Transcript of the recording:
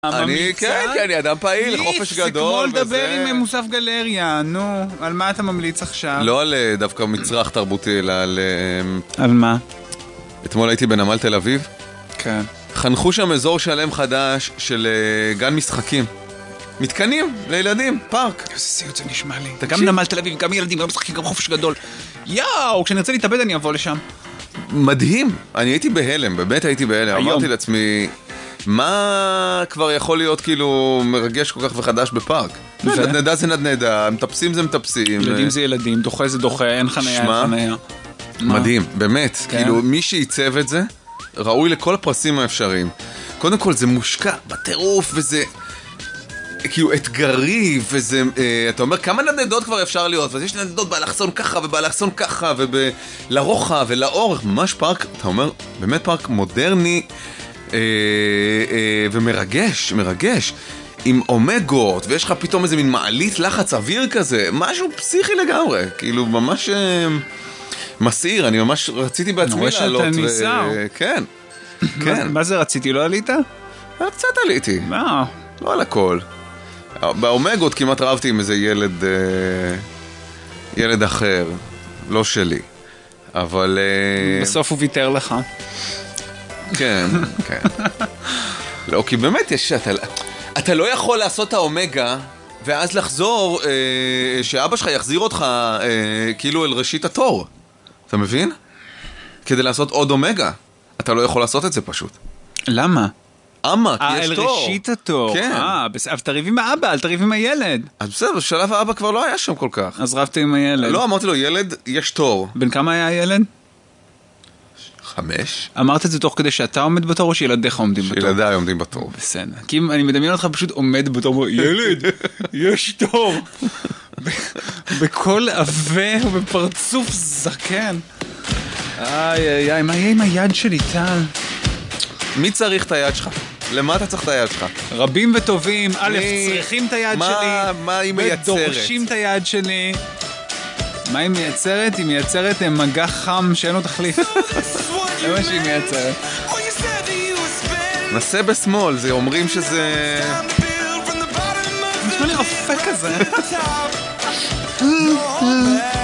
כן, אני אדם פעיל, חופש גדול זה כמו לדבר עם מוסף גלריה, נו, על מה אתה ממליץ עכשיו? לא על דווקא מצרך תרבותי, אלא על... על מה? אתמול הייתי בנמל תל אביב. כן. חנכו שם אזור שלם חדש של גן משחקים. מתקנים לילדים, פארק. איזה סיוט זה נשמע לי. גם נמל תל אביב, גם ילדים, גם משחקים, גם חופש גדול. יאו, כשנרצה להתאבד אני אבוא לשם. מדהים, אני הייתי בהלם, באמת הייתי בהלם. אמרתי לעצמי, מה כבר יכול להיות כאילו מרגש כל כך וחדש בפארק? נדנדה זה נדנדה, מטפסים זה מטפסים. ילדים זה ילדים, דוחה זה דוחה, אין חניה, אין חניה. מדהים, באמת, כאילו מי שייצב את זה, ראוי לכל הפרסים האפשריים. קודם כל זה מושקע בטירוף וזה... כאילו אתגרי, וזה, אתה אומר, כמה נדנדות כבר אפשר להיות? ויש נדנדות באלכסון ככה, ובאלכסון ככה, ולרוחב ולאורך, ממש פארק, אתה אומר, באמת פארק מודרני, ומרגש, מרגש, עם אומגות, ויש לך פתאום איזה מין מעלית לחץ אוויר כזה, משהו פסיכי לגמרי, כאילו ממש מסעיר, אני ממש רציתי בעצמי לעלות. נורא שאתה ניסר. כן, כן. מה זה רציתי, לא עלית? קצת עליתי. מה? לא על הכל. באומגות כמעט רבתי עם איזה ילד אחר, לא שלי, אבל... בסוף הוא ויתר לך. כן, כן. לא, כי באמת יש... אתה לא יכול לעשות את האומגה, ואז לחזור, שאבא שלך יחזיר אותך כאילו אל ראשית התור. אתה מבין? כדי לעשות עוד אומגה. אתה לא יכול לעשות את זה פשוט. למה? כי יש אל תור. ראשית התור. כן. אבל תריב עם האבא, אל תריב עם הילד. אז בסדר, בשלב האבא כבר לא היה שם כל כך. אז רבת עם הילד. לא, אמרתי לו, ילד, יש תור. בן כמה היה הילד? 5. אמרת את זה תוך כדי שאתה עומד בתור או שילדיך עומדים בתור? שילדיי עומדים בתור. בסדר. כי אם אני מדמיין אותך פשוט עומד בתור, ילד, יש תור. בכל עבה ובפרצוף זקן. איי, מה יהיה עם היד שלי, טל? מי צריך את היד שלך? למה אתה צריך את היד שלך? רבים וטובים, א', צריכים את היד שלי. מה היא מייצרת? ודורשים את היד שלי. מה היא מייצרת? היא מייצרת מגע חם שאין לו תחליף. זה מה שהיא מייצרת. נסה בשמאל, זה אומרים שזה... נשמע לי רפה כזה.